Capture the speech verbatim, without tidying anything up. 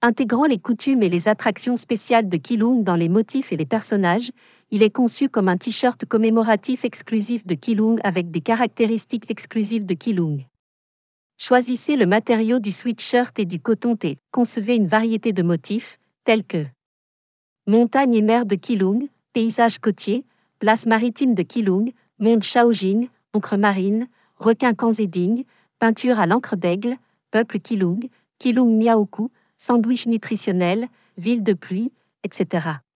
Intégrant les coutumes et les attractions spéciales de Keelung dans les motifs et les personnages, il est conçu comme un t-shirt commémoratif exclusif de Keelung avec des caractéristiques exclusives de Keelung. Choisissez le matériau du sweatshirt et du coton-té. Concevez une variété de motifs, tels que montagne et mer de Keelung, paysage côtier, place maritime de Keelung, monde Shaojing, encre marine, requin Kanzeding, peinture à l'encre d'aigle, peuple Keelung, Keelung Miaoku, sandwich nutritionnel, ville de pluie, et cetera.